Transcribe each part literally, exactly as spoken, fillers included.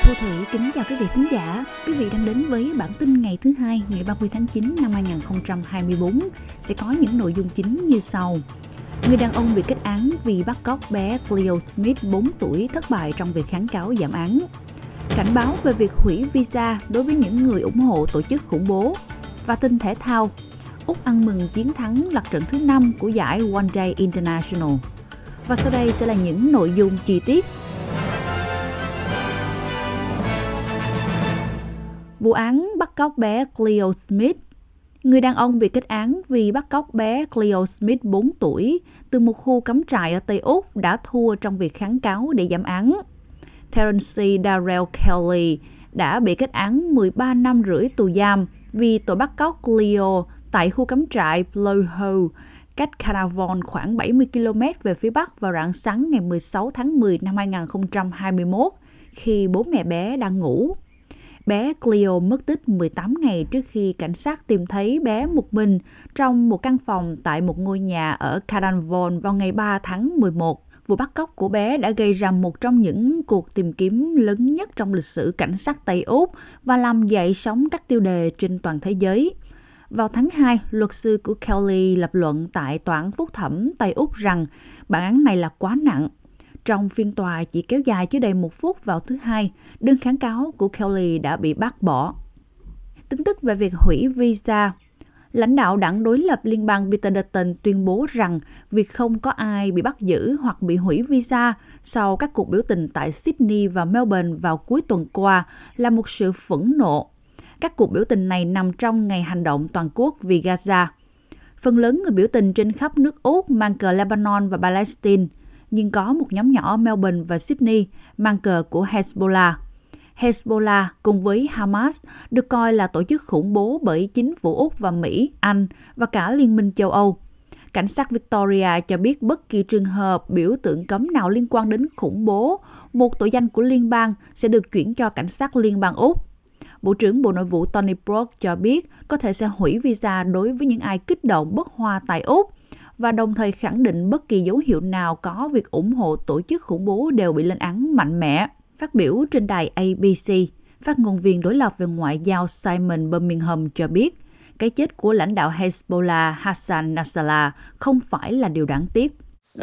Thu Thủy kính chào quý vị khán giả. Quý vị đang đến với bản tin ngày thứ hai, ngày ba mươi tháng chín năm hai nghìn không trăm hai mươi tư. Sẽ có những nội dung chính như sau. Người đàn ông bị kết án vì bắt cóc bé Cleo Smith bốn tuổi thất bại trong việc kháng cáo giảm án. Cảnh báo về việc hủy visa đối với những người ủng hộ tổ chức khủng bố. Và tin thể thao, Úc ăn mừng chiến thắng lật trận thứ năm của giải One Day International. Và sau đây sẽ là những nội dung chi tiết. Vụ án bắt cóc bé Cleo Smith. Người đàn ông bị kết án vì bắt cóc bé Cleo Smith bốn tuổi từ một khu cắm trại ở Tây Úc đã thua trong việc kháng cáo để giảm án. Terence Darrell Kelly đã bị kết án mười ba năm rưỡi tù giam vì tội bắt cóc Cleo tại khu cắm trại Blue Hole, cách Carnarvon khoảng bảy mươi ki lô mét về phía bắc vào rạng sáng ngày mười sáu tháng mười năm hai nghìn không trăm hai mươi mốt khi bố mẹ bé đang ngủ. Bé Cleo mất tích mười tám ngày trước khi cảnh sát tìm thấy bé một mình trong một căn phòng tại một ngôi nhà ở Carnarvon vào ngày ba tháng mười một. Vụ bắt cóc của bé đã gây ra một trong những cuộc tìm kiếm lớn nhất trong lịch sử cảnh sát Tây Úc và làm dậy sóng các tiêu đề trên toàn thế giới. Vào tháng hai, luật sư của Kelly lập luận tại tòa án phúc thẩm Tây Úc rằng bản án này là quá nặng. Trong phiên tòa chỉ kéo dài chưa đầy một phút vào thứ Hai, đơn kháng cáo của Kelly đã bị bác bỏ. Tin tức về việc hủy visa. Lãnh đạo đảng đối lập liên bang Peter Dutton tuyên bố rằng việc không có ai bị bắt giữ hoặc bị hủy visa sau các cuộc biểu tình tại Sydney và Melbourne vào cuối tuần qua là một sự phẫn nộ. Các cuộc biểu tình này nằm trong ngày hành động toàn quốc vì Gaza. Phần lớn người biểu tình trên khắp nước Úc mang cờ Lebanon và Palestine, nhưng có một nhóm nhỏ ở Melbourne và Sydney mang cờ của Hezbollah. Hezbollah cùng với Hamas được coi là tổ chức khủng bố bởi chính phủ Úc và Mỹ, Anh và cả Liên minh châu Âu. Cảnh sát Victoria cho biết bất kỳ trường hợp biểu tượng cấm nào liên quan đến khủng bố, một tội danh của liên bang sẽ được chuyển cho cảnh sát liên bang Úc. Bộ trưởng Bộ Nội vụ Tony Burke cho biết có thể sẽ hủy visa đối với những ai kích động bất hòa tại Úc, và đồng thời khẳng định bất kỳ dấu hiệu nào có việc ủng hộ tổ chức khủng bố đều bị lên án mạnh mẽ. Phát biểu trên đài A B C, phát ngôn viên đối lập về ngoại giao Simon Birmingham cho biết cái chết của lãnh đạo Hezbollah Hassan Nasrallah không phải là điều đáng tiếc.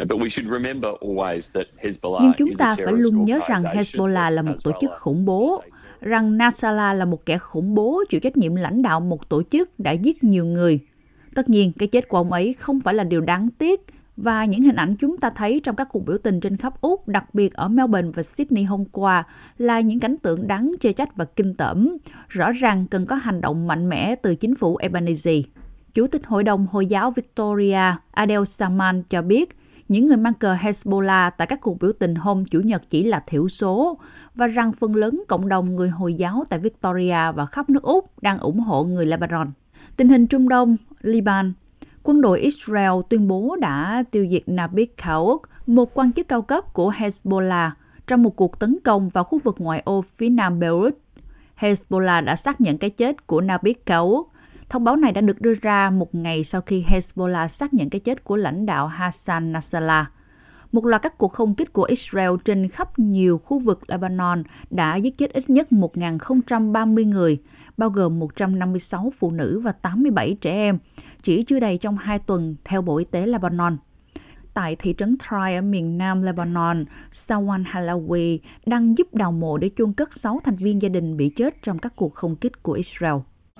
Nhưng chúng ta phải luôn nhớ rằng Hezbollah là một tổ chức khủng bố, rằng Nasrallah là một kẻ khủng bố chịu trách nhiệm lãnh đạo một tổ chức đã giết nhiều người. Tất nhiên, cái chết của ông ấy không phải là điều đáng tiếc, và những hình ảnh chúng ta thấy trong các cuộc biểu tình trên khắp Úc, đặc biệt ở Melbourne và Sydney hôm qua, là những cảnh tượng đáng chê trách và kinh tởm. Rõ ràng cần có hành động mạnh mẽ từ chính phủ Albanese. Chủ tịch Hội đồng Hồi giáo Victoria, Adel Salman cho biết, những người mang cờ Hezbollah tại các cuộc biểu tình hôm Chủ nhật chỉ là thiểu số, và rằng phần lớn cộng đồng người Hồi giáo tại Victoria và khắp nước Úc đang ủng hộ người Lebanon. Tình hình Trung Đông, Liban. Quân đội Israel tuyên bố đã tiêu diệt Nabil Kaouk, một quan chức cao cấp của Hezbollah, trong một cuộc tấn công vào khu vực ngoại ô phía nam Beirut. Hezbollah đã xác nhận cái chết của Nabil Kaouk. Thông báo này đã được đưa ra một ngày sau khi Hezbollah xác nhận cái chết của lãnh đạo Hassan Nasrallah. Một loạt các cuộc không kích của Israel trên khắp nhiều khu vực Lebanon đã giết chết ít nhất một nghìn không trăm ba mươi người, bao gồm một trăm năm mươi sáu phụ nữ và tám mươi bảy trẻ em, chỉ chưa đầy trong hai tuần, theo Bộ Y tế Lebanon. Tại thị trấn Try ở miền nam Lebanon, Sawan Halawi đang giúp đào mộ để chôn cất sáu thành viên gia đình bị chết trong các cuộc không kích của Israel.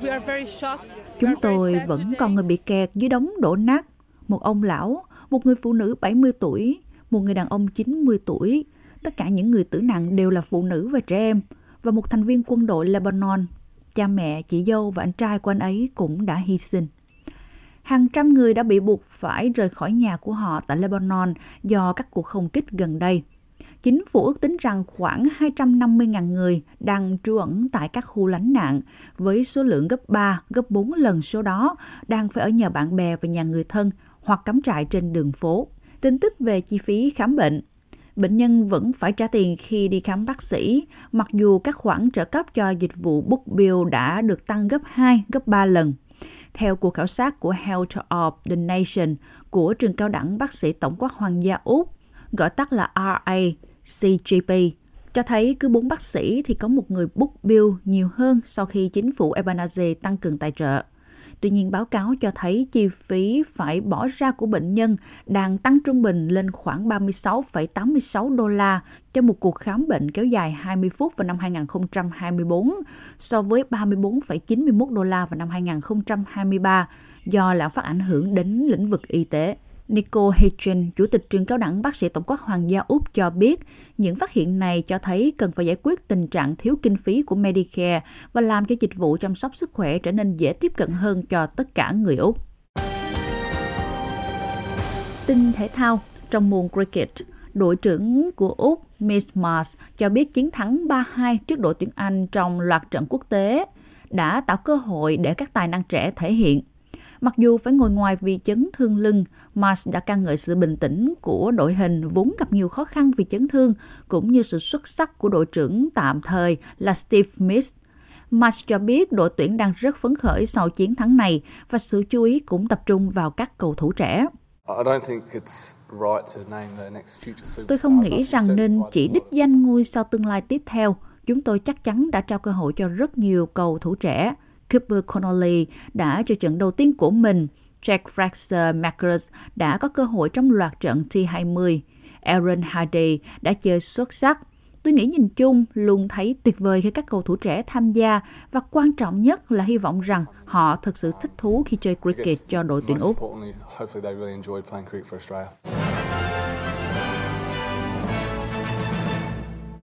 Chúng tôi vẫn còn người bị kẹt dưới đống đổ nát, một ông lão, một người phụ nữ bảy mươi tuổi, một người đàn ông chín mươi tuổi. Tất cả những người tử nạn đều là phụ nữ và trẻ em, và một thành viên quân đội Lebanon. Cha mẹ, chị dâu và anh trai của anh ấy cũng đã hy sinh. Hàng trăm người đã bị buộc phải rời khỏi nhà của họ tại Lebanon do các cuộc không kích gần đây. Chính phủ ước tính rằng khoảng hai trăm năm mươi nghìn người đang trú ẩn tại các khu lánh nạn, với số lượng gấp ba, gấp bốn lần số đó đang phải ở nhờ bạn bè và nhà người thân hoặc cắm trại trên đường phố. Tin tức về chi phí khám bệnh. Bệnh nhân vẫn phải trả tiền khi đi khám bác sĩ, mặc dù các khoản trợ cấp cho dịch vụ book bill đã được tăng gấp hai, gấp ba lần. Theo cuộc khảo sát của Health of the Nation của trường cao đẳng bác sĩ tổng quát Hoàng gia Úc, gọi tắt là R A C G P, cho thấy cứ bốn bác sĩ thì có một người book bill nhiều hơn sau khi chính phủ Albanese tăng cường tài trợ. Tuy nhiên, báo cáo cho thấy chi phí phải bỏ ra của bệnh nhân đang tăng trung bình lên khoảng ba mươi sáu phẩy tám mươi sáu đô la cho một cuộc khám bệnh kéo dài hai mươi phút vào năm hai nghìn không trăm hai mươi tư, so với ba mươi tư phẩy chín mươi mốt đô la vào năm hai nghìn không trăm hai mươi ba, do lạm phát ảnh hưởng đến lĩnh vực y tế. Nicole Hedgen, Chủ tịch trường cao đẳng bác sĩ tổng quát Hoàng gia Úc cho biết, những phát hiện này cho thấy cần phải giải quyết tình trạng thiếu kinh phí của Medicare và làm cho dịch vụ chăm sóc sức khỏe trở nên dễ tiếp cận hơn cho tất cả người Úc. Tin thể thao, trong môn cricket, đội trưởng của Úc Miss Mars cho biết chiến thắng ba hai trước đội tuyển Anh trong loạt trận quốc tế đã tạo cơ hội để các tài năng trẻ thể hiện. Mặc dù phải ngồi ngoài vì chấn thương lưng, Mars đã ca ngợi sự bình tĩnh của đội hình vốn gặp nhiều khó khăn vì chấn thương, cũng như sự xuất sắc của đội trưởng tạm thời là Steve Smith. Mars cho biết đội tuyển đang rất phấn khởi sau chiến thắng này và sự chú ý cũng tập trung vào các cầu thủ trẻ. Tôi không nghĩ rằng nên chỉ đích danh ngôi sao tương lai tiếp theo. Chúng tôi chắc chắn đã trao cơ hội cho rất nhiều cầu thủ trẻ. Cooper Connolly đã cho trận đầu tiên của mình. Jack Fraser McGrath đã có cơ hội trong loạt trận T hai mươi. Aaron Hardy đã chơi xuất sắc. Tôi nghĩ nhìn chung luôn thấy tuyệt vời khi các cầu thủ trẻ tham gia và quan trọng nhất là hy vọng rằng họ thực sự thích thú khi chơi cricket cho đội tuyển Úc.